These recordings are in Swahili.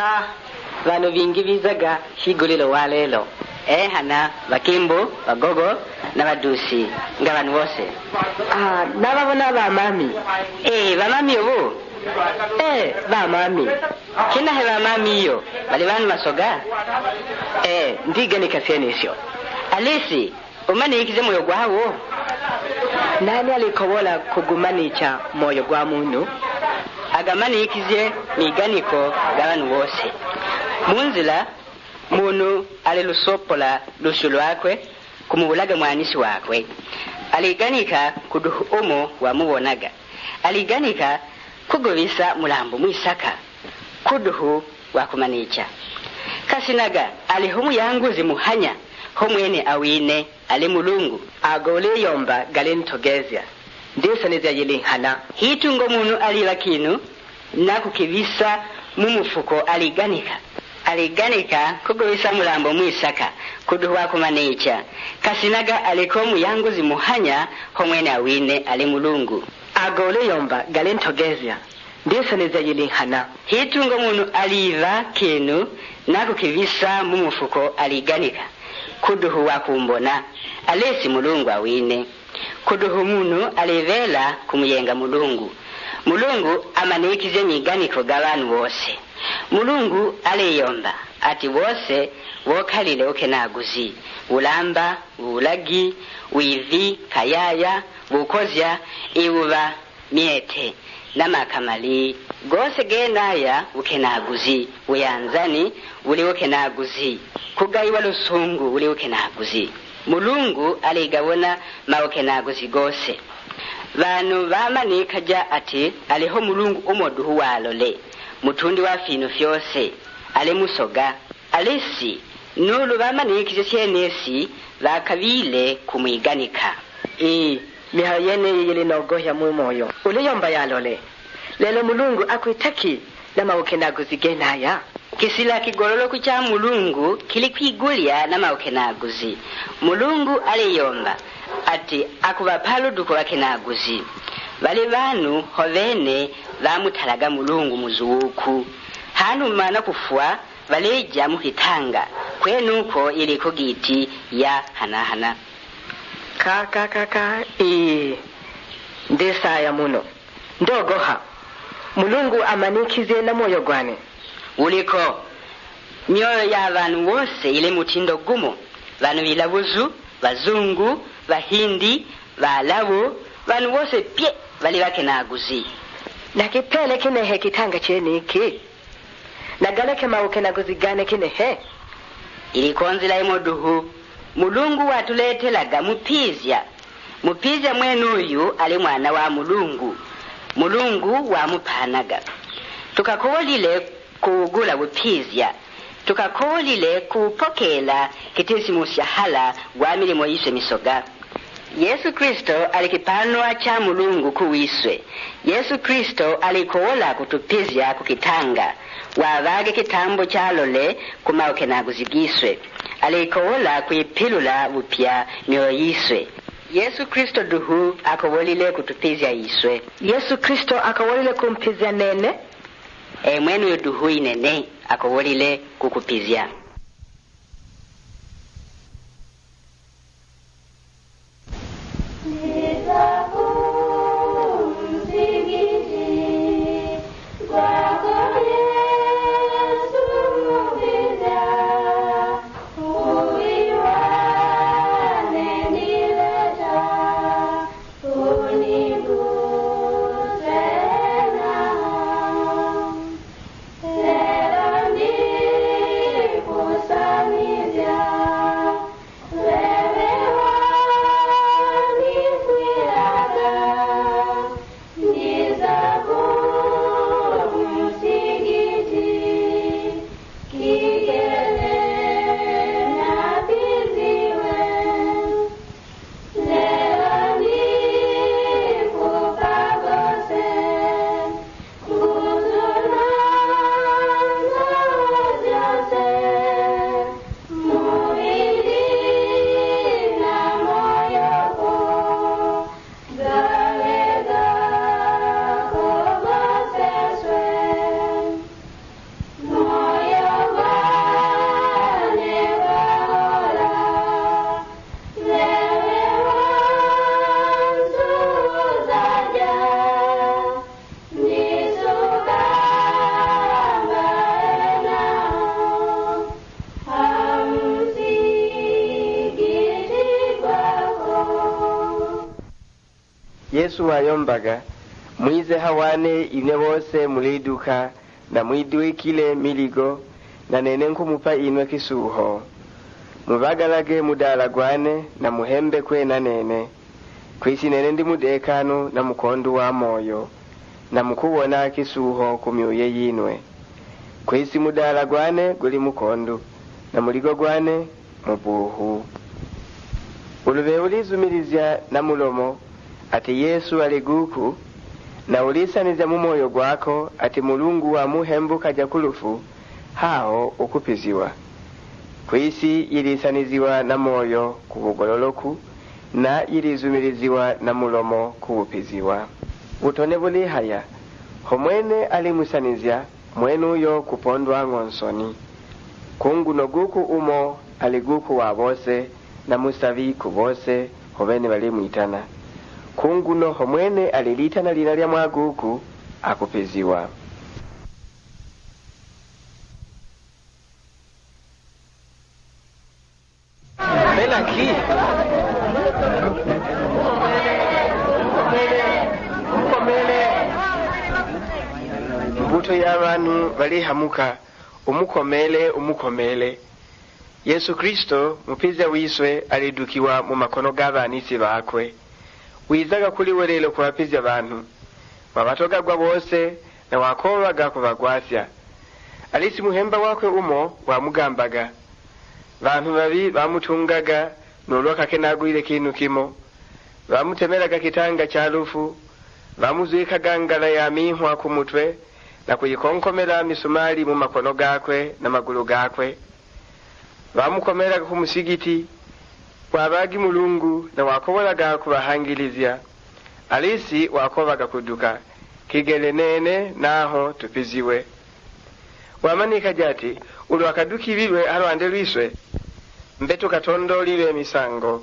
Vano vingi vizaga higulilo walelo. Hana bakimbo, bagogo na badusi nga bantu bose. Nababona ba mami. Ba mami obo. Ba mami. Kina he ba mami yo. Bali bantu masoga. Ndigane kasyenesyo. Alisi, umane ikize moyo gwawo. Nani alikobola kugumanicha moyo gwa muntu? Agamani ikize miganiko gabantu bose. Munzila muntu alilusopola lushu lwakwe kumubulaga mwanisi wakwe. Aliganika kuduhu omo wamubonaga. Aliganika kugobisa mulambo mwisaka kuduhu wakumanicha. Kasinaga alihumu yanguzi muhanya homwene awine ali mulungu agole yomba galentogezya ndesa neza yelinhana hitungo muntu aliba kinu nakukibisa mumufuko aliganika kugobisa mulambo mwisaka kuduhwa kumanecha. Kasinaga aliko muyanguzi muhanya homwene awine ali mulungu agole yomba galentogezya ndesa neza yelinhana hitungo muntu aliba kinu nakukibisa mumufuko aliganika kuduhu wakumbona alesi mulungu awine. Kuduhu muntu alivela kumuyenga mulungu amanikize miganiko gabantu bose. Mulungu aliyomba ati bose wokalile okenaguzi ulamba ulagi wivi kayaya bukozya ibuba miete namakamali gose genaya ukenaguzi uyanzani uli ukenaguzi kugayiwa lusungu uli ukenaguzi. Mulungu aligabona maukenaguzi gose. Vanu vamanika ati aliho mulungu umoduhu walole mutundi wa fino fyose ale musoga alesi nulu vamanikije cyenesi vakavile kumwiganika. Mihayene yele nogohya mu moyo uliyomba yalole lelo mulungu akwitaki na maukenaguzi genaya. Kisila kigololo kucha mulungu kili kwigulya na maukenaguzi. Mulungu aliyomba ati akubapalu duko wakenaguzi. Bali banu hovene bamutalaga mulungu muzuku. Hanu mana kufua baleja muhitanga kwenuko iliko giti ya hanahana. Ndesa ya muno ndogoha mulungu amanikize na moyo gwane uliko mioyo ya bantu bose ile mutindo gumo. Bantu bilabuzu bazungu bahindi balabo bantu bose pye bali bakenaguzi. Nakipele kinehe kitanga cheniki nagaleke maukenaguzi gane kinehe ilikonzila imoduhu mulungu watuletelaga mupizya mwenuyu ali mwana wa mulungu wamupanaga. Tukakolile kugula bupizya tukakolile kupokela kitisi musyahala gwa milimo yiswe misoga. Yesu Kristo alikipanwa cha mulungu kuwiswe. Yesu Kristo alikola kutupizya kukitanga wavage kitambo chalole kumaukenaguzi giswe. Alikola kuipilula bupya mioyo yiswe. Yesu Kristo duhu akawolile kutupizya yiswe. Yesu Kristo akawolile kumpizya nene mwenu yuduhu inene akawolile kukupizya. Yesu wayombaga, mwize hawane ine bose muliduka na mwidwikile miligo na nene nkumupa inwe kisuho. Mubagalage mudalagwane na muhembe kwe na nene. Kwisi nene ndi mudekano na mukondu wa moyo na mukubona kisuho kumyoye yinwe. Kwisi mudalagwane guli mukondu na muligo gwane mubuhu. Ulube ulizumirizya na mulomo ati Yesu aliguku na ulisaniza mu moyo gwako ati Mulungu wa muhembu kaja kulufu hao ukupiziwa. Kwisi ilisaniziwa na moyo kubugololoku na ilizumiriziwa na mulomo kubupiziwa. Utone buli haya homwene alimusanizya mwenu yo kupondwa ngonsoni. Kunguno guku umo aliguku wa bose na musavi kubose hobene balimuitana. Kunguno homwene alilitana lina lya mwaguku akupiziwa. Melaki mbuto y'abantu balihamuka umukomele. Yesu Kristo mupiza wiswe alidukiwa mu makono g'abanisi bakwe. Wizaga kuli welelo kubapiza abantu babatoga gwa bose na wakobaga kubagwasya. Alisi muhemba wakwe umo wamugambaga. Bantu babi bamutungaga nolwaka kenagwire kinu kimo. Bamutemeraga kitanga cha lufu. Bamuzwika gangala ya mihwa ku mutwe na kuyikonkomera misumari mu makono gakwe na magulu gakwe. Bamukomeraga ku musigiti wabagi Mulungu na wakobolaga kubahangilizya. Alisi wakobaga kuduka kigele nene naho tupiziwe. Wamanika jati ulwakaduki biwe alwande lwiswe mbetu katondoliwe misango.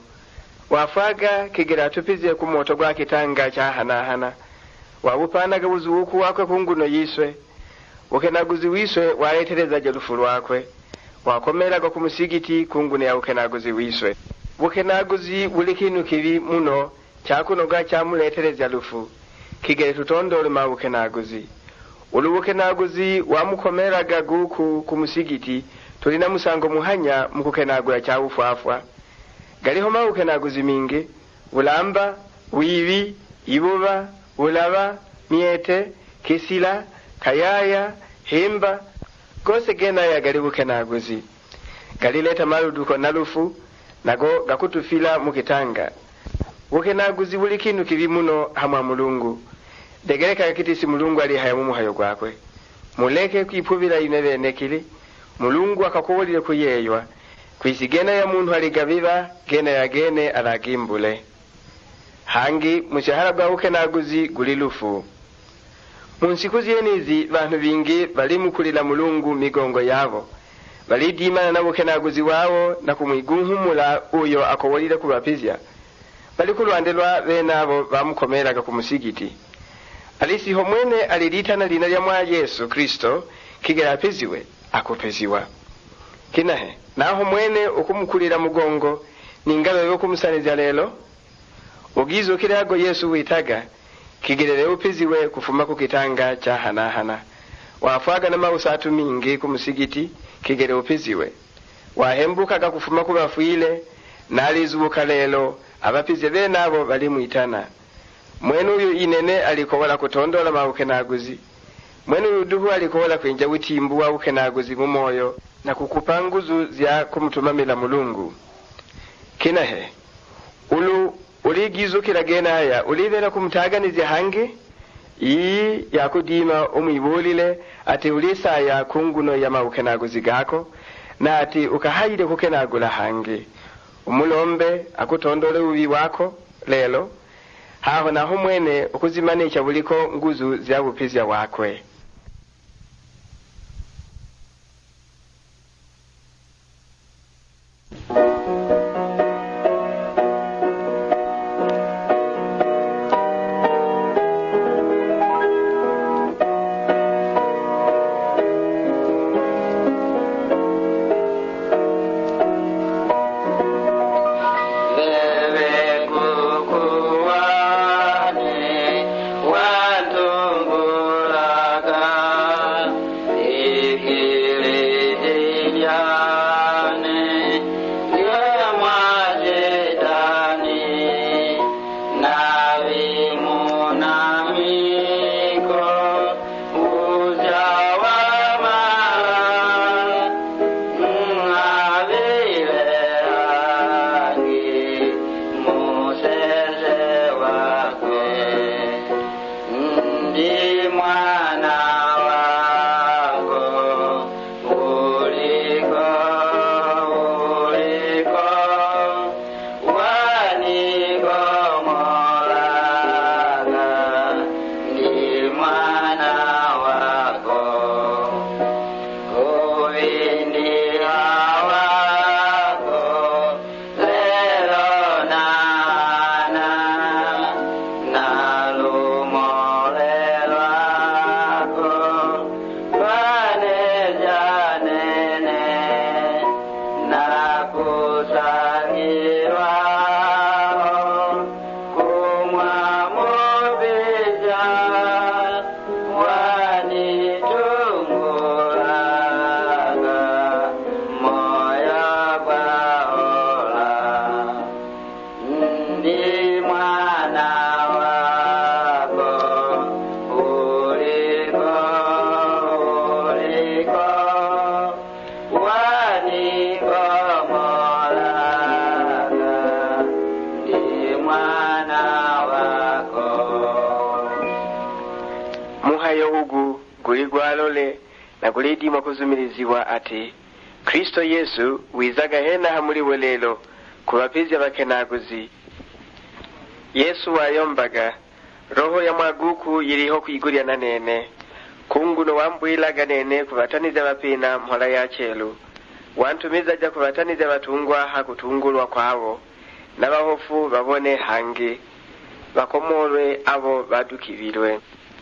Wafaga kigera tupiziwe ku moto gwa kitanga cha hana. Wabupanaga buzuku wakwe kunguno yiswe. Ukenaguzi wiswe waetereza jelufu lwakwe. Wakomeraga ku musigiti kungune ya ukenaguzi wiswe. Ukenaguzi buli kinu kibi muno kyakunoga kyamuletereza lufu. Kigere tutondole ma ukenaguzi. Ukenaguzi wamukomeraga guku ku musigiti tulina musango muhanya mukukenagula kya ufafwa. Galiho ma ukenaguzi mingi ulamba, wibi, ibuba, ulaba, miete, kisila, kayaya, himba gose gena ya gali ukenaguzi. Galileta maluduko nalufu nago gakutufila mukitanga. Ukenaguzi buli kinu kibi muno hamwa Mulungu. Degereka kitisi Mulungu ali haya mu muhayo gwakwe. Muleke kwipubira inebe nekili Mulungu akakuwolile kuyeywa. Kwisigena ya muntu aligabiba gena ya gene alagimbule. Hangi mushahara gwa ukenaguzi guli lufu. Munsiku ziyenizi bantu bingi balimukulila Mulungu migongo yabo. Balidimana na ukenaguzi wao na kumwiguhumula uyo akowolile kubapizya. Balikulwandelwa benabo bamukomeraga ku musigiti. Alisi homwene alilitana lina lya mwa Yesu Kristo kigera apiziwe akupeziwa. Kinahe naho mwene ukumukulira mugongo ningabe yo kumusaniza lelo ugizo kirago Yesu witaga kigerere upiziwe kufuma ku kitanga cha hana. Wafaga na mausatu mingi ku musigiti kigere upiziwe. Wahembukaga kufuma ku bafuile nalizubuka lelo abapize benabo balimuitana. Mwenu uyu inene alikobola kutondola ma ukenaguzi. Mwenu uyu duhu alikobola kwenja witimbu wa ukenaguzi mu moyo na kukupanguzu zya kumutumamila Mulungu. Kinahe uligizo kiragena ya ulibera kumutaganizya hangi iyi yakudima umwibulile ati ulisa ya kunguno ya maukenaguzi gako na ati ukahayire kukenagula hangi. Umulombe akutondole ubi wako lelo haho naho mwene ukuzimanisha buliko nguzu zya bupizya wakwe. Bebe kukuwani muhayo ugu guli gwalole na gulidima kuzumilizibwa ati Kristo Yesu wizaga hena hamuliwe lelo kubapizya bakenaguzi. Yesu wayombaga roho ya mwaguku yiliho kwigulya na nene kunguno wambwilaga nene kubataniza bapina mhola ya chelu wantumiza ja kubataniza batungwa hakutungulwa kwabo n'abahofu babone hangi bakomolwe abo badukibilwe.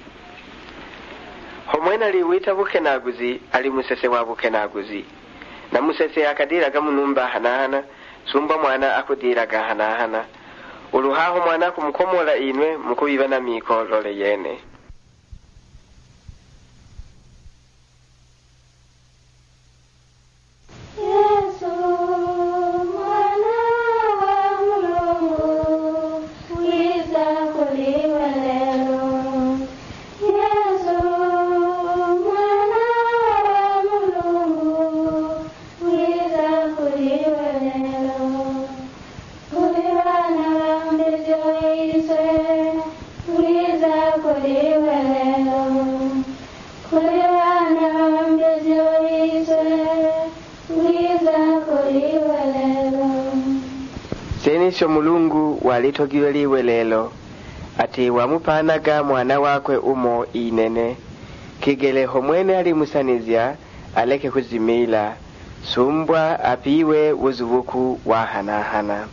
Homwena liwita bukenaguzi ali musese wa bukenaguzi na musese akadiraga munumba hanahana sumba mwana akudiraga hanahana uluhaho mwana kumukomola inwe mukubiba na miko lole yene. Senisho mulungu walitogilwe liwe lelo ati wamupanaga mwana wakwe umo inene kigele homwene alimusanizya aleke kuzimila sumbwa apiwe wuzubuku wa hanahana.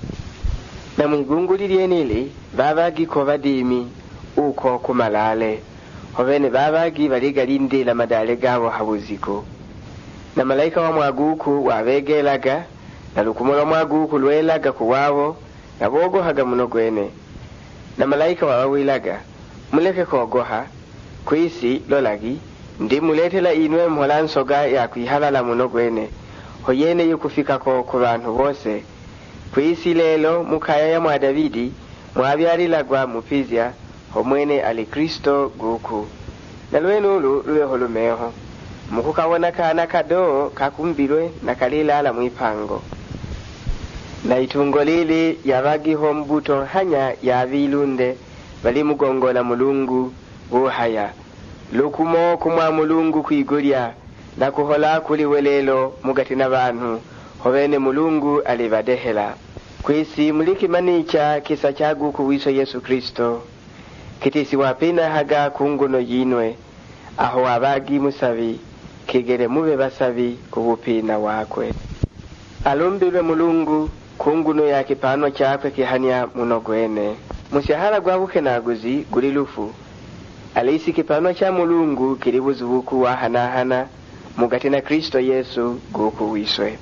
Na mwigungulilye nili babagiko badimi uko kumalale hovene babagi baligalindila madale gabo habuziko na malaika wa mwaguku wabegelaga na lukumola mwaguku lwelaga kuwabo na bogohaga muno gwene na malaika wabawilaga muleke kogoha kwisi lolagi ndi muletela inwe mhola nsoga ya kwihalala muno gwene hoyene yukufikako ku bantu bose kwisi lelo mukaya ya mwa Davidi mwabyalilagwa mupizya homwene ali Kristo guku na lwenulu luweho lumeho mukukawona kana kadoo kakumbilwe na kalilala mwipango na itungo lili yabagiho mbuto hanya ya vilunde bali mugongola mulungu buhaya lukumo kumwa mulungu kwigulya na kuhola kuliwe lelo mugati na bantu hovene mulungu alibadehela kwisi muliki manicha kisa chagu kuwiso Yesu Kristo kitisi wapina haga kunguno yinwe aho wabagi musavi kigere mube basavi kubupina wakwe alumbilwe mulungu kunguno ya kipano chakwe kihania muno gwene mushahara gwa bukenaguzi guli lufu alisi kipano cha mulungu kilibuzubuku wa hanahana mugati na Kristo Yesu guku wiswe.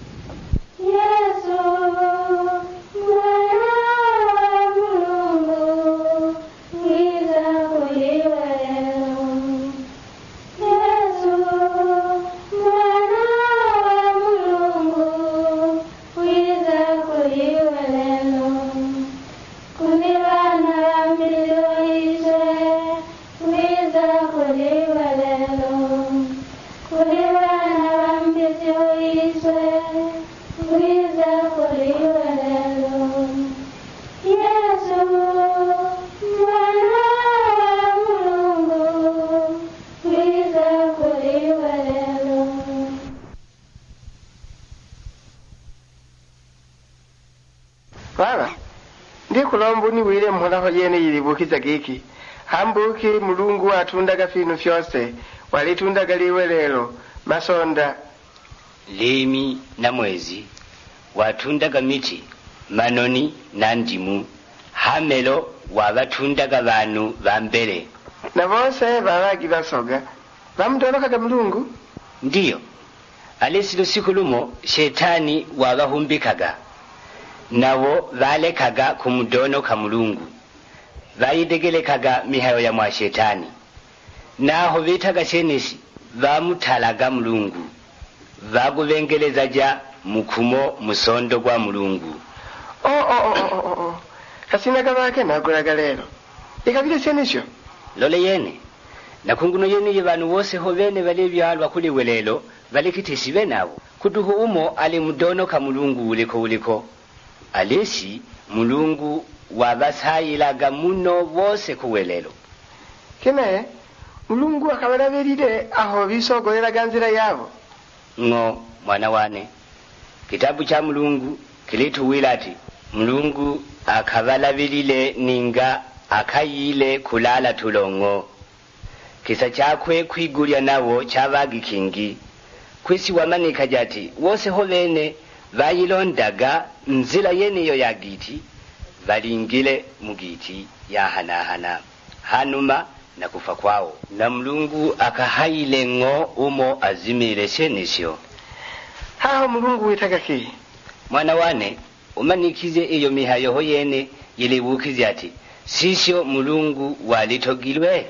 Baba, ndi kulombu ni wile mhola yene yilibukiza giki. Hambuki mulungu atundaga finu fyose, walitundaga liwe lelo, masonda. Limi na mwezi, watundaga miti, manoni na ndimu, hamelo wabatundaga bantu bambere. Na bose babagi basoga, bamutolokaga mulungu? Ndiyo, alesilo siku lumo, shetani wabahumbikaga. Nabo balekaga kumudono ka mulungu bayidegelekaga mihayo ya mwa shetani naho bitaga chenesi bamutalaga mulungu bagubengeleza ja mukumo musondo gwa mulungu. Kasinaga bake naguraga lero ikabile chenisho lole yene nakunguno yene yebanu bose hobene bale byalwa kuli welelo balekitisibe nabo kuduhu umo ali mudono ka mulungu uliko alesi mulungu wabasayilaga muno bose kuwelelo. Kene mulungu akabalabirire aho bisogoleraga nzira yabo. ng'o mwana wane kitabu cha mulungu kilituwila ati mulungu akabalabirire ninga akayile kulala tulongo kisa chakwe kwigulya nawo chabagi kingi kwisi wamanika jati wose ho bene bayilondaga nzira yeneyo ya giti balingile mugiti ya hanahana hanuma na kufa kwao na mulungu akahayile ng'o umo azimile shenisho. Haho mulungu witaga ki? Mwana wane umanikize iyo mihayo ho yene yilibukize ati sisho mulungu walitogilwe.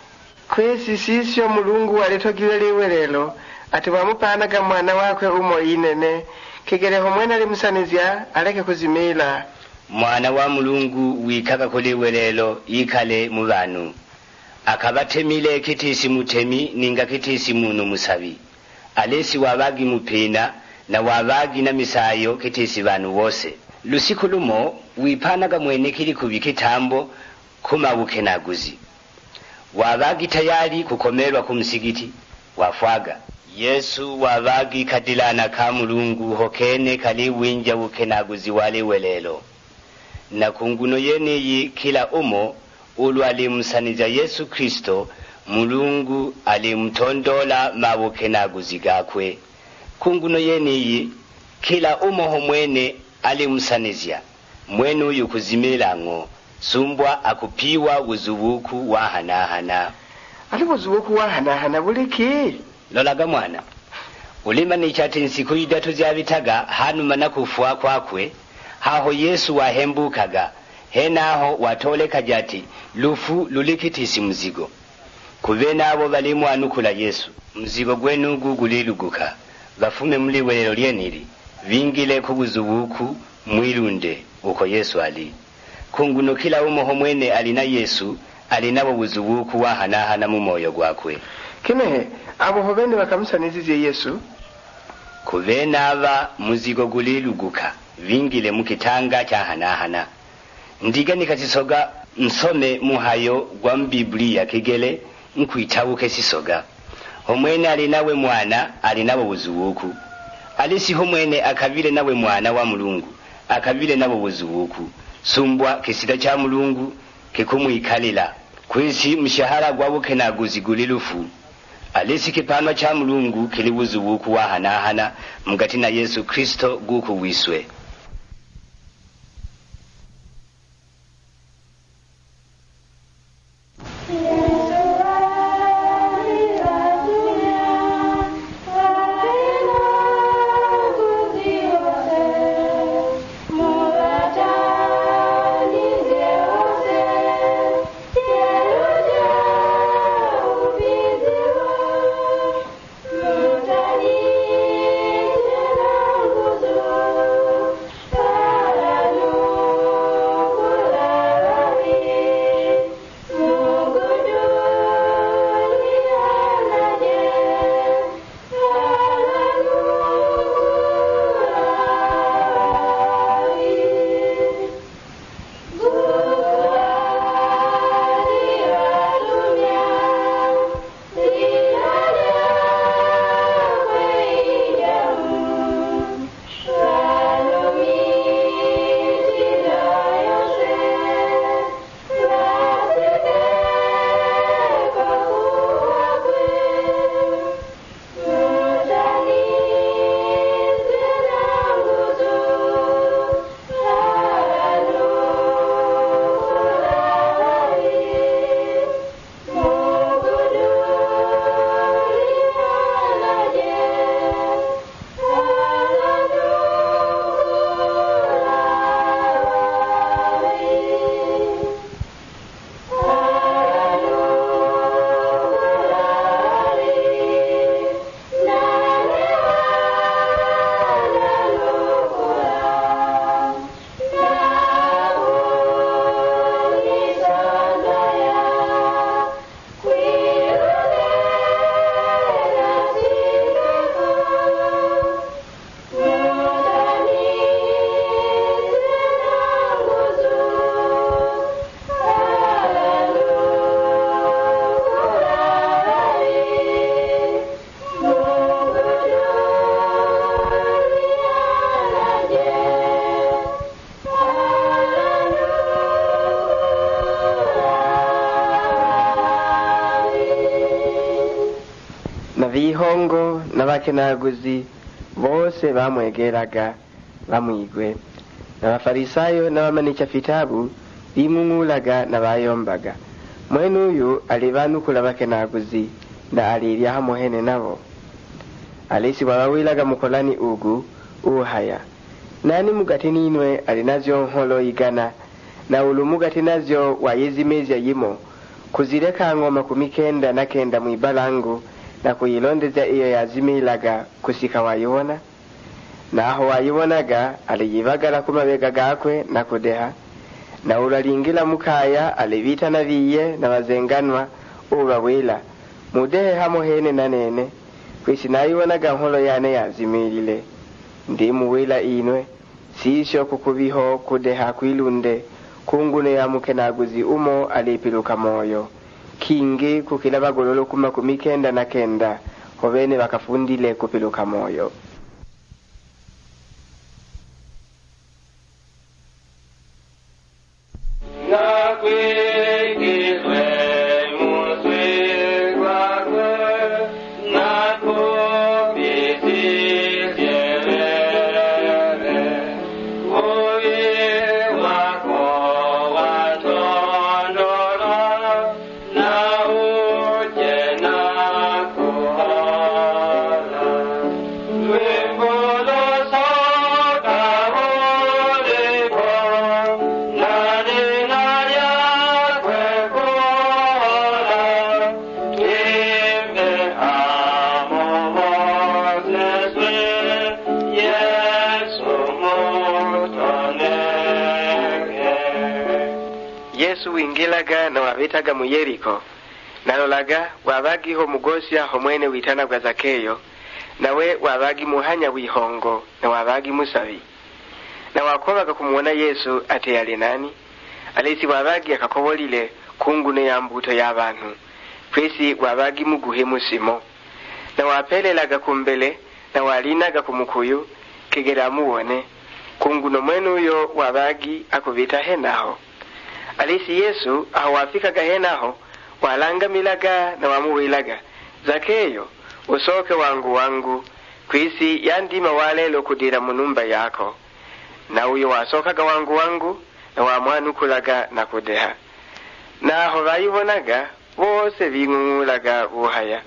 Kwesi sisho mulungu walitogilwe liwe lelo ati wamupanaga mwana wakwe umo inene kigereho mwena limusanizya aleke kuzimila. Mwana wa mulungu wikaga kuliwe lelo ikale mu bantu akabatemile kitisi mutemi ninga kitisi munu musabi alesi wabagi mupina na wabagi na misayo kitisi bantu bose lusiku lumo wipanaga mwene kili kubikitambo kumabuke naguzi wabagi tayari kukomerwa kumsigiti wafwaga Yesu wabagi kadilana ka mulungu hokene kali winja bukenaguzi wale welelo na kunguno yeneyi kila umo ulu alimusaniza Yesu Kristo mulungu alimtondola mabukenaguzi gakwe kunguno yeneyi kila umo homwene alimusanizya mwene uyu kuzimilango sumbwa akupiwa uzubuku wa hanahana. Ali uzubuku wa hanahana buliki? Lolaga mwana ulima ni chati nsiku idatu ziyabitaga hanuma na kufua kwakwe haho Yesu wahembukaga henaho watoleka jati lufu lulikitisi mzigo kubena abo balimu anukula Yesu mzigo gwenu guguliluguka bafume muli welelo lyenili vingile kubuzubuku mwilunde uko Yesu ali kunguno kila umo homwene alina Yesu alinabo buzubuku wa hanahana mu moyo gwakwe. Kime abo hobene bakamusanizize Yesu kubena aba muzigo guliluguka vingile mukitanga cha hanahana ndiga nikachisoga nsome muhayo gwa Biblia kigele nkwitabuke sisoga homwene alinawe mwana alinabo buzubuku alisi homwene akabile nawe mwana wa mulungu akabile nabo buzubuku sumbwa kisida cha mulungu kikumwikalila kwisi mshahara gwa bukenaguzi gulilufu alisi kipano cha mulungu kilibuzubuku wa hanahana mgati na Yesu Kristo guku wiswe. na vihongo n'abakenaguzi bose bamwegeraga bamwigwe, n'abafarisayo n'abamanika fitabu bimungulaga n'abayombaga. Mwene uyu alibanukula abakenaguzi nda alirya hamuhene nabo. Alisi wabawilaga mukolani ugu uhaya, nani mugati ninwe alinazyo nholo igana, na ulu mugati nazyo wayezimezya yimo, kuzireka ngoma 19 mwibalangu na kuyilondeza iyo yazimilaga kusika wayibona. Naho wayibonaga aliyibagala kumabega gakwe na kudeha, na ulalingila mukaya alibita na viye na wazenganwa ubawila mudehe hamuhene na nene, kwisi nayibonaga nholo yane yazimilile. Ndi muwila inwe sisho kukubiho kudeha kwilunde kungune ya mukenaguzi umo alipiluka moyo, kingi kukila bagololo 19 hobene bakafundile kupiluka moyo. Yesu wingilaga na wabitaga mu Yeriko, nalolaga wabagiho mugosya homwene witana gwa Zakeyo, nawe wabagi muhanya wihongo na wabagi musabi. Na wakobaga kumuona Yesu ate yali nani, alisi wabagi akakobolile kungune ya mbuto y'abantu, kwesi wabagi muguhe musimo. Na wapelelaga kumbele na walinaga kumukuyu kegera muone, kunguno mwenu uyo wabagi akubita henaho. Alisi Yesu ahawafika gahenaho walanga milaga na wamuwilaga, Zakeyo usoke wangu kwisi yandima walelo kudira munumba yako. Na uyo wasokaga wangu na wamwanukulaga na kudeha. Na aho bayibonaga bose bingungulaga buhaya,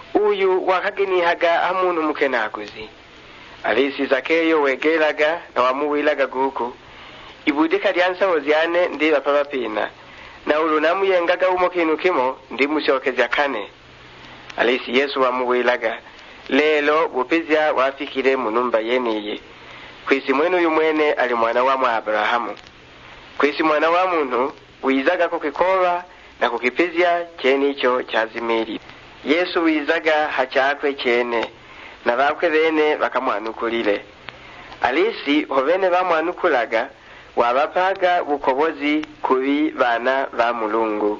uyu wakagenihaga amuntu mukenaguzi. Alisi Zakeyo wegelaga na wamuwilaga guku, ibudika lyansaho zyane ndi bapabapina, na ulunamu yengaga umo kinu kimo ndi mushokezya kane. Alisi Yesu wamuwilaga, lelo bupizya wafikire munumba yeniye. Kwisi mwenu uyu mwene ali mwana wa Abrahamu. Kwisi mwana wa muntu wizaga kukikoba na kukipizya cheni icho chazimiri. Yesu wizaga hachakwe chene, na bakwe bene bakamwanukulile. Alisi hobene bamwanukulaga wabapaga bukobozi kubi bana ba Mulungu.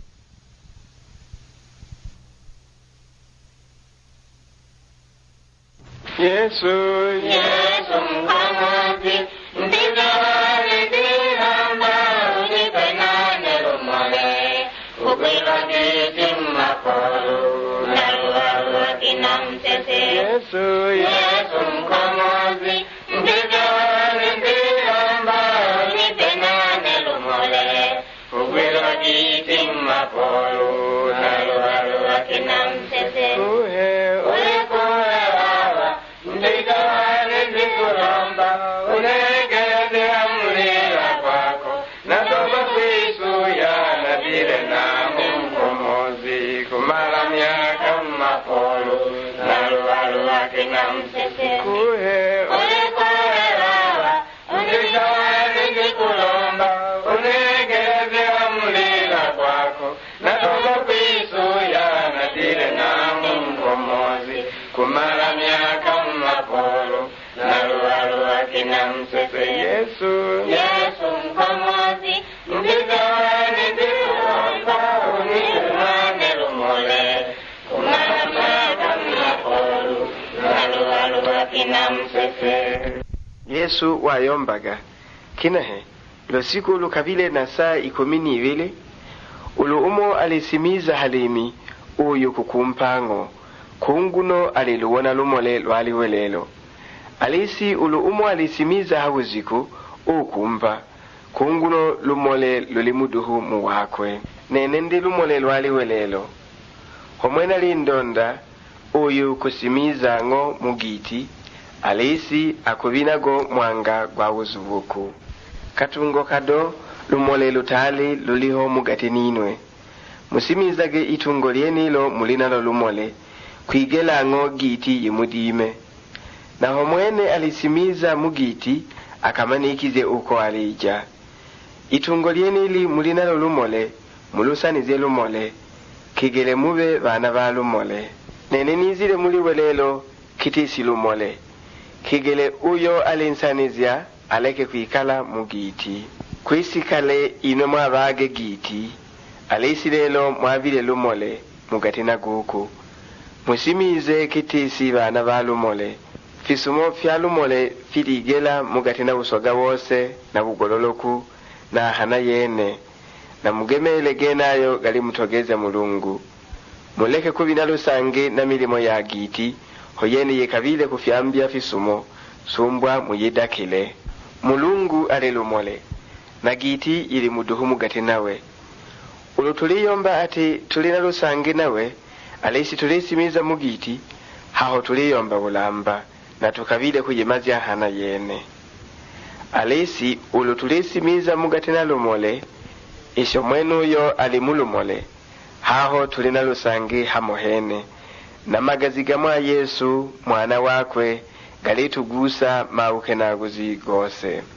Yesu mkamazi mbigare diramba unipenane rumole ukwilagisi mmakolu naruwa kinamsese. Yesu mkamazi mbigare diramba unipenane rumole ukwilagisi mmakolu naruwa kinamsese. Yesu mkomozi mbigane diramba unipenane rumole kumaramaka mmakolu naluwaluwa kinamsese. Yesu wayombaga kinahe lo siku lukabile na saa 12 ulu umo alisimiza halimi uyu kukumpango kunguno aliluwona lumole lwaliwe lelo. Alisi ulu umo alisimiza hawuziku ukumva kunguno lumole lulimuduhu muwakwe. Nene ndi lumole lwaliwe lelo. Homwena lindonda uyu kusimiza ngo mugiti alisi akubinago mwanga gwa wuzubuku. Katungo kado lumole lutali luliho mugati ninwe. Musimizage itungo lienilo mulinalo lumole kwigela ngo giti yimudime. Na homwene alisimiza mugiti akamanikize uko alija. Itungo lienili mulinalo lumole mulusanize lumole kigele mube bana ba lumole. Nene nizile muliwe lelo kitisi lumole kigele uyo alinsanizya aleke kwikala mugiti. Kwisikale ino mwabage giti alisi lelo mwabile lumole mugati na guku. Musimize kitisi bana ba lumole fisumo fya lumole filigela mugati na busoga wose na bugololoku na hana yene na mugemele genayo gali mutogeze mulungu. Muleke kubina lusange na milimo ya giti hoyeni yekabile kufyambia fisumo sumbwa muyidakile. Mulungu ale lumole na giti ili muduhu mugati nawe. Ulutuliyomba ati tulina lusange nawe alisi tulisimiza mugiti haho tuliyomba ulamba na tukabile kuyimazya hana yene. Alisi ulutulisimiza mugati na lumole isho mwenu yo alimulumole haho tulina lusange hamohene na magaziga mwa Yesu mwana wakwe galitugusa mauke naguzi gose.